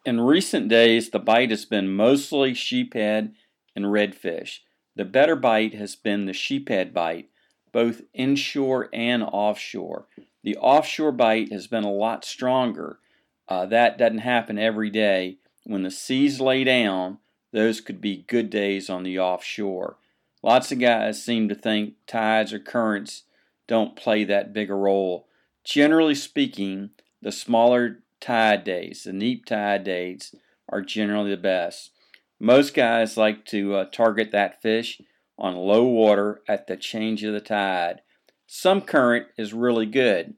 In recent days, the bite has been mostly sheephead and redfish. The better bite has been the sheephead bite, both inshore and offshore. The offshore bite has been a lot stronger. That doesn't happen every day. When the seas lay down, those could be good days on the offshore. Lots of guys seem to think tides or currents don't play that big a role. Generally speaking, the smaller tide days, the neap tide days, are generally the best. Most guys like to target that fish on low water at the change of the tide. Some current is really good.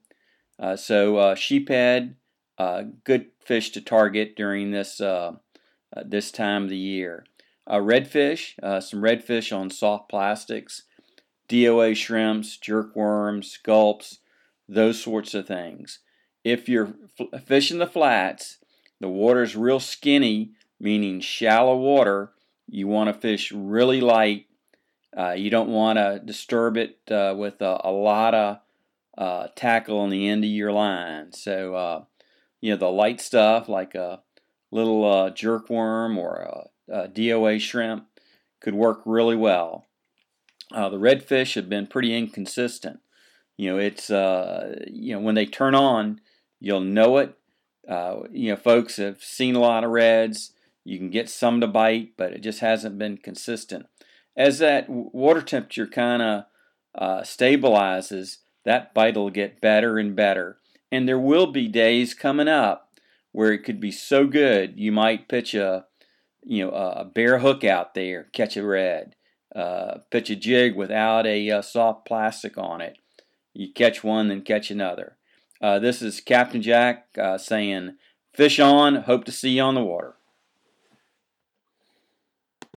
Sheephead, good fish to target during this time of the year. Redfish, some redfish on soft plastics, DOA shrimps, jerkworms, gulps, those sorts of things. If you're fishing the flats, the water's real skinny, meaning shallow water. You want to fish really light. You don't want to disturb it with a lot of tackle on the end of your line. So, the light stuff like a little jerkworm or a DOA shrimp could work really well. The redfish have been pretty inconsistent. It's when they turn on, you'll know it. Folks have seen a lot of reds. You can get some to bite, but it just hasn't been consistent. As that water temperature kind of stabilizes, that bite will get better and better. And there will be days coming up where it could be so good you might pitch a bare hook out there, catch a red, pitch a jig without a soft plastic on it. You catch one, then catch another. This is Captain Jack saying, fish on, hope to see you on the water.